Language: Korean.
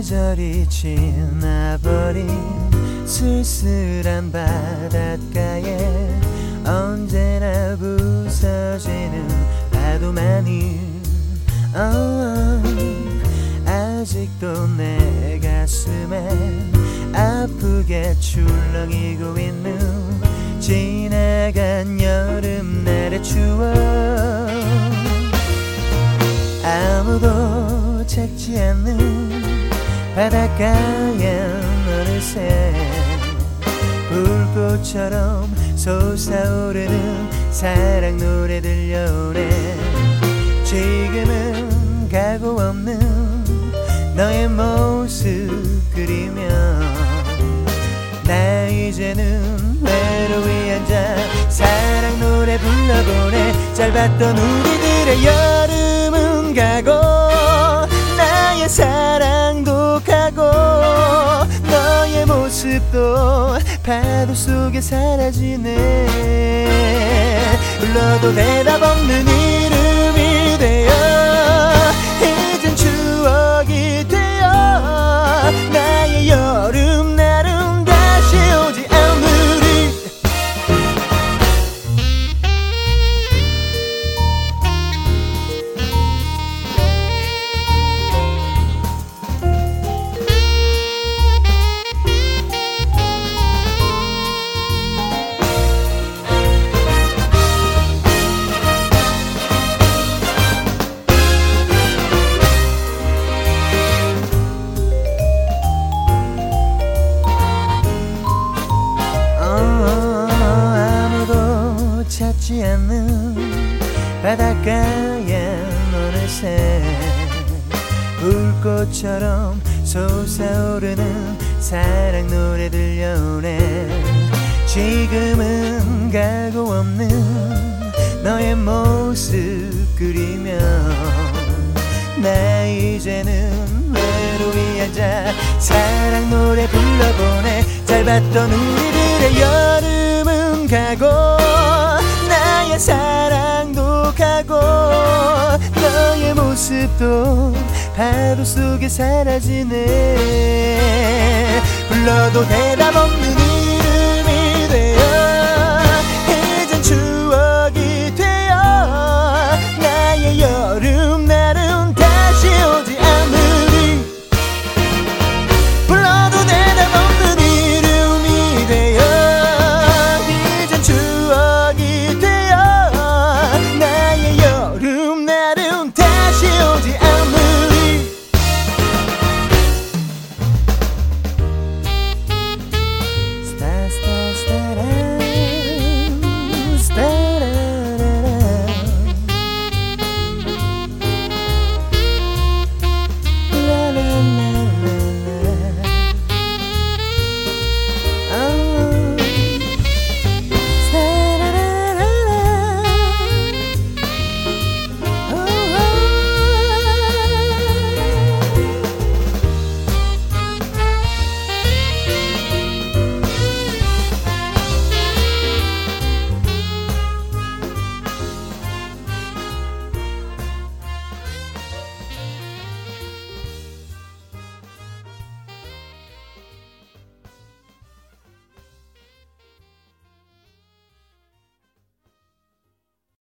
계절이 지나버린 쓸쓸한 바닷가에 언제나 부서지는 파도만이 아직도 내 가슴에 아프게 출렁이고 있는 지나간 여름날의 추억. 아무도 찾지 않는 바닷가에 어느새 불꽃처럼 솟아오르는 사랑 노래 들려오네. 지금은 가고 없는 너의 모습 그리며 나 이제는 외로이 앉아 사랑 노래 불러보네. 짧았던 우리들의 여름은 가고 나의 사랑도 가고 너의 모습도 파도 속에 사라지네. 불러도 대답 없는 이름이 되어 이젠 추억이 되어 나의 여름날은 다시 오지 않으리. 찾지 않는 바닷가에 어느새 불꽃처럼 솟아오르는 사랑 노래 들려오네. 지금은 가고 없는 너의 모습 그리며 나 이제는 외로이 앉아 사랑 노래 불러보네. 짧았던 우리들의 여름은 가고 나의 사랑도 가고 너의 모습도 파도 속에 사라지네. 불러도 대답 없는